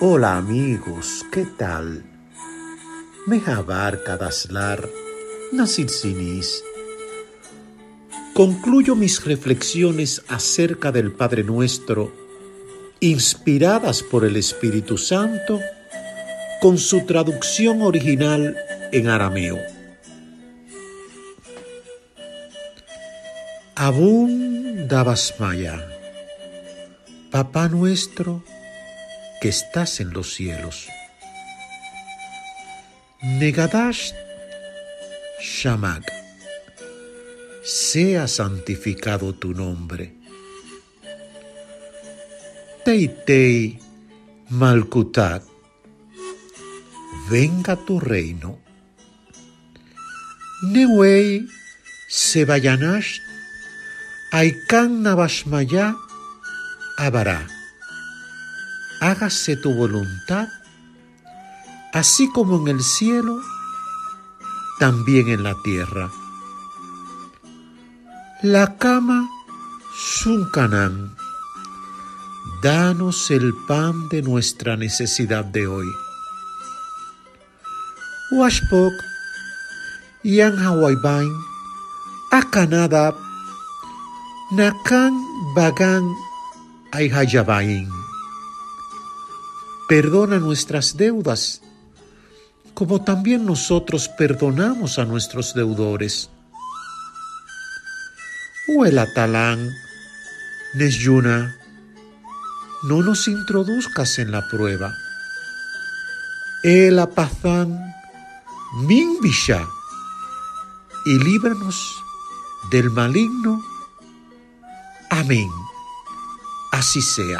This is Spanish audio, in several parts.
Hola amigos, ¿qué tal? Mejabar Kadaslar, Nasir Sinis. Concluyo mis reflexiones acerca del Padre Nuestro, inspiradas por el Espíritu Santo, con su traducción original en arameo. Abun Dabasmaya, Papá nuestro que estás en los cielos. Negadash Shamak, sea santificado tu nombre. Teitei Malkutat, venga tu reino. Newei Sebayanash, Aikan Nabashmaya Abará. Hágase tu voluntad, así como en el cielo, también en la tierra. La cama Sunkanán, danos el pan de nuestra necesidad de hoy. Washpok, Yan Hawaibain, Akanadab, Nakan Bagan Aihayabain. Perdona nuestras deudas, como también nosotros perdonamos a nuestros deudores. Huelatalán, Nesyuna, no nos introduzcas en la prueba. El apazán, Minbisha, y líbranos del maligno. Amén. Así sea.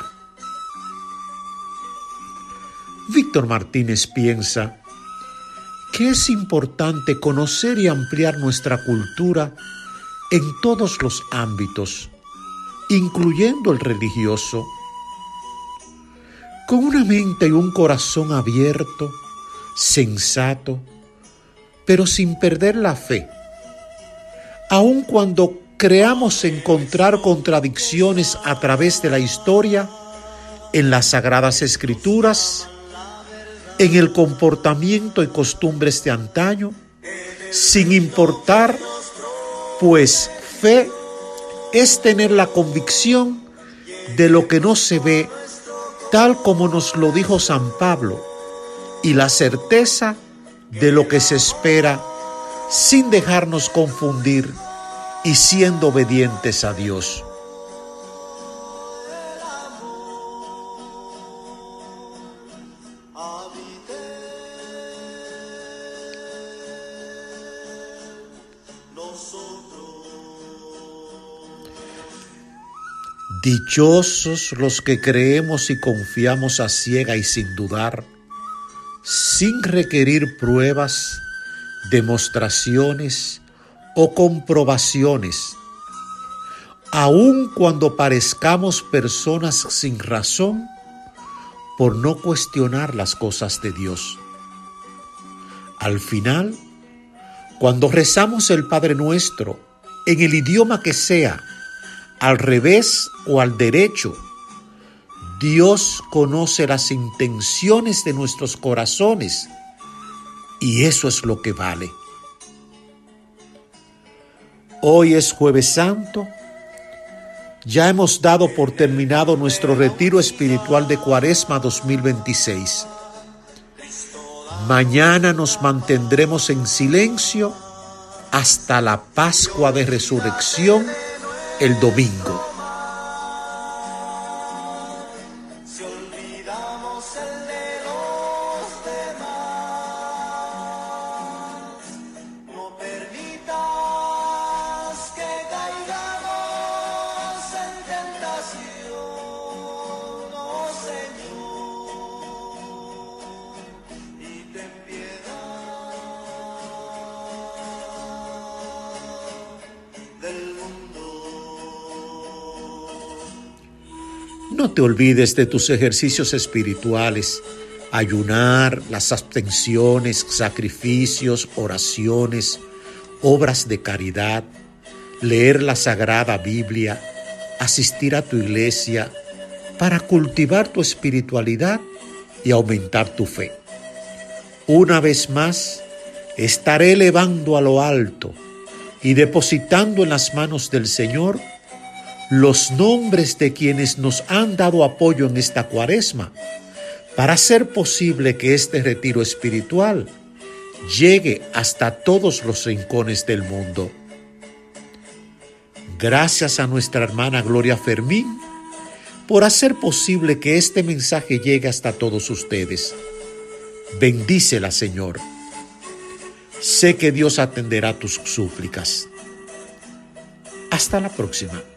Víctor Martínez piensa que es importante conocer y ampliar nuestra cultura en todos los ámbitos, incluyendo el religioso. Con una mente y un corazón abierto, sensato, pero sin perder la fe, aun cuando creamos encontrar contradicciones a través de la historia, en las Sagradas Escrituras, en el comportamiento y costumbres de antaño, sin importar, pues fe es tener la convicción de lo que no se ve, tal como nos lo dijo San Pablo, y la certeza de lo que se espera, sin dejarnos confundir y siendo obedientes a Dios. Dichosos los que creemos y confiamos a ciega y sin dudar, sin requerir pruebas, demostraciones o comprobaciones, aun cuando parezcamos personas sin razón por no cuestionar las cosas de Dios. Al final, cuando rezamos el Padre Nuestro, en el idioma que sea, al revés o al derecho, Dios conoce las intenciones de nuestros corazones y eso es lo que vale. Hoy es Jueves Santo. Ya hemos dado por terminado nuestro retiro espiritual de Cuaresma 2026. Mañana nos mantendremos en silencio hasta la Pascua de Resurrección el domingo. Si olvidamos el de los demás, no permitas que caigamos en tentación, oh Señor, y ten piedad del mundo. No te olvides de tus ejercicios espirituales, ayunar, las abstenciones, sacrificios, oraciones, obras de caridad, leer la Sagrada Biblia, asistir a tu iglesia, para cultivar tu espiritualidad y aumentar tu fe. Una vez más, estaré elevando a lo alto y depositando en las manos del Señor los nombres de quienes nos han dado apoyo en esta Cuaresma para hacer posible que este retiro espiritual llegue hasta todos los rincones del mundo. Gracias a nuestra hermana Gloria Fermín por hacer posible que este mensaje llegue hasta todos ustedes. Bendícela, Señor. Sé que Dios atenderá tus súplicas. Hasta la próxima.